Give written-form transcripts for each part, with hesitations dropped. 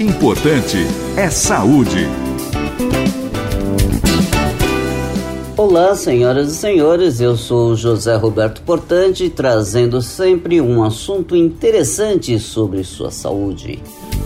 Importante é saúde. Olá, senhoras e senhores, eu sou José Roberto Portante, trazendo sempre um assunto interessante sobre sua saúde.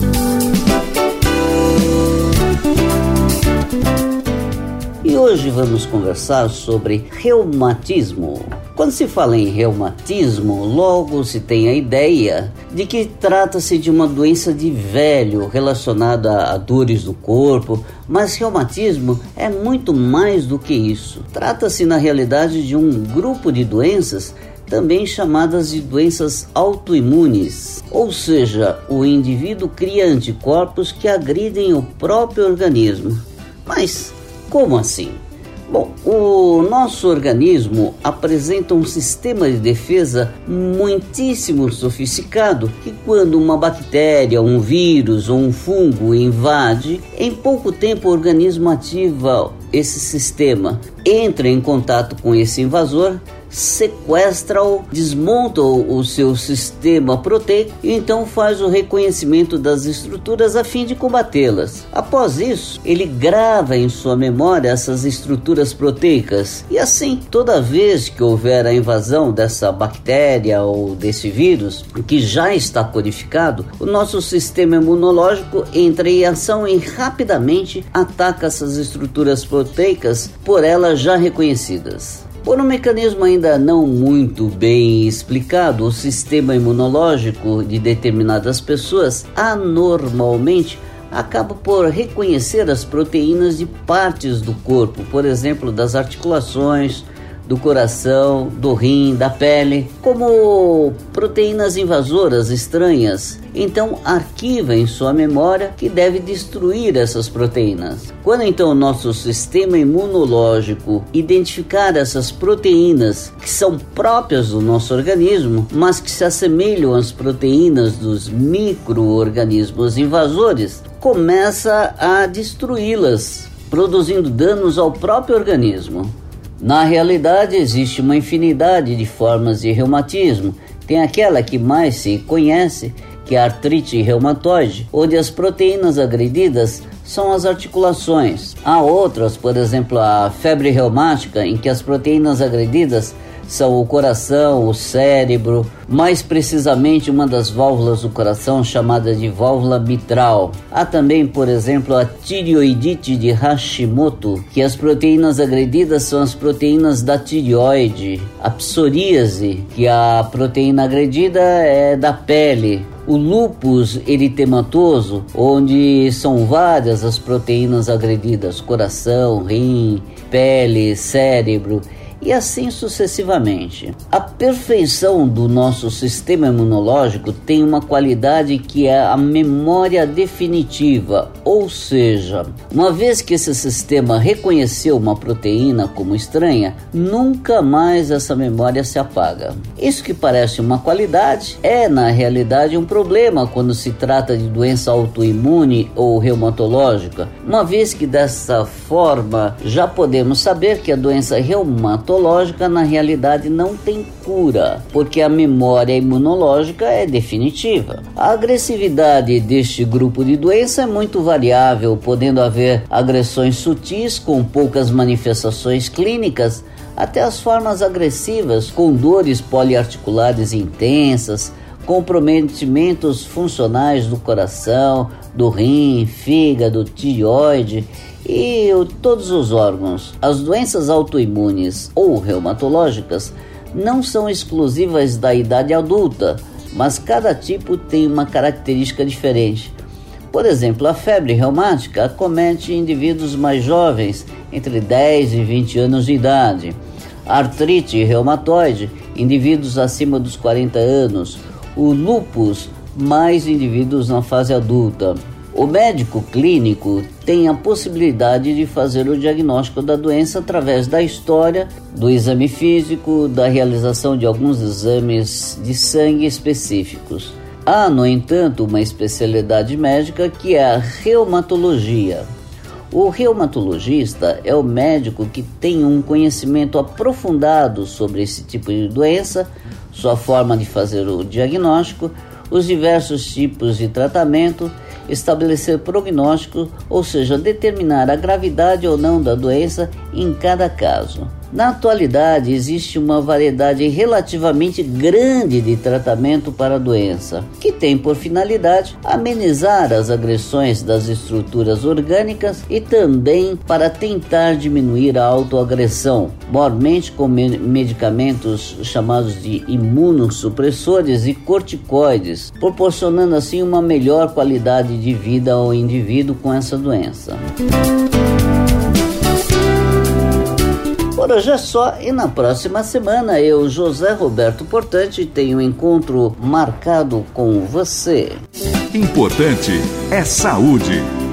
E hoje vamos conversar sobre reumatismo. Quando se fala em reumatismo, logo se tem a ideia de que trata-se de uma doença de velho relacionada a dores do corpo, mas reumatismo é muito mais do que isso. Trata-se na realidade de um grupo de doenças também chamadas de doenças autoimunes, ou seja, o indivíduo cria anticorpos que agridem o próprio organismo. Mas como assim? Bom, o nosso organismo apresenta um sistema de defesa muitíssimo sofisticado que, quando uma bactéria, um vírus ou um fungo invade, em pouco tempo o organismo ativa esse sistema, entra em contato com esse invasor, sequestra-o, desmonta o seu sistema proteico e então faz o reconhecimento das estruturas a fim de combatê-las. Após isso, ele grava em sua memória essas estruturas proteicas e assim, toda vez que houver a invasão dessa bactéria ou desse vírus, que já está codificado, o nosso sistema imunológico entra em ação e rapidamente ataca essas estruturas proteicas por elas já reconhecidas. Por um mecanismo ainda não muito bem explicado, o sistema imunológico de determinadas pessoas anormalmente acaba por reconhecer as proteínas de partes do corpo, por exemplo, das articulações, do coração, do rim, da pele, como proteínas invasoras estranhas. Então arquiva em sua memória que deve destruir essas proteínas. Quando então o nosso sistema imunológico identificar essas proteínas que são próprias do nosso organismo, mas que se assemelham às proteínas dos micro-organismos invasores, começa a destruí-las, produzindo danos ao próprio organismo. Na realidade, existe uma infinidade de formas de reumatismo. Tem aquela que mais se conhece, que é a artrite reumatoide, onde as proteínas agredidas são as articulações. Há outras, por exemplo, a febre reumática, em que as proteínas agredidas são o coração, o cérebro, mais precisamente uma das válvulas do coração chamada de válvula mitral. Há também, por exemplo, a tireoidite de Hashimoto, que as proteínas agredidas são as proteínas da tireoide. A psoríase, que a proteína agredida é da pele. O lúpus eritematoso, onde são várias as proteínas agredidas, coração, rim, pele, cérebro, e assim sucessivamente. A perfeição do nosso sistema imunológico tem uma qualidade que é a memória definitiva, ou seja, uma vez que esse sistema reconheceu uma proteína como estranha, nunca mais essa memória se apaga. Isso que parece uma qualidade é, na realidade, um problema quando se trata de doença autoimune ou reumatológica, uma vez que dessa forma já podemos saber que a doença reumatológica na realidade não tem cura, porque a memória imunológica é definitiva. A agressividade deste grupo de doença é muito variável, podendo haver agressões sutis com poucas manifestações clínicas, até as formas agressivas com dores poliarticulares intensas, comprometimentos funcionais do coração, do rim, fígado, tireoide e todos os órgãos. As doenças autoimunes ou reumatológicas não são exclusivas da idade adulta, mas cada tipo tem uma característica diferente. Por exemplo, a febre reumática acomete indivíduos mais jovens, entre 10 e 20 anos de idade. A artrite reumatoide, indivíduos acima dos 40 anos. O lúpus, mais indivíduos na fase adulta. O médico clínico tem a possibilidade de fazer o diagnóstico da doença através da história, do exame físico, da realização de alguns exames de sangue específicos. Há, no entanto, uma especialidade médica que é a reumatologia. O reumatologista é o médico que tem um conhecimento aprofundado sobre esse tipo de doença, sua forma de fazer o diagnóstico, os diversos tipos de tratamento estabelecer prognóstico, ou seja, determinar a gravidade ou não da doença em cada caso. Na atualidade, existe uma variedade relativamente grande de tratamento para a doença, que tem por finalidade amenizar as agressões das estruturas orgânicas e também para tentar diminuir a autoagressão, maiormente com medicamentos chamados de imunossupressores e corticoides, proporcionando assim uma melhor qualidade de vida ao indivíduo com essa doença. Por hoje é só, e na próxima semana eu, José Roberto Portante, tenho um encontro marcado com você. Importante é saúde.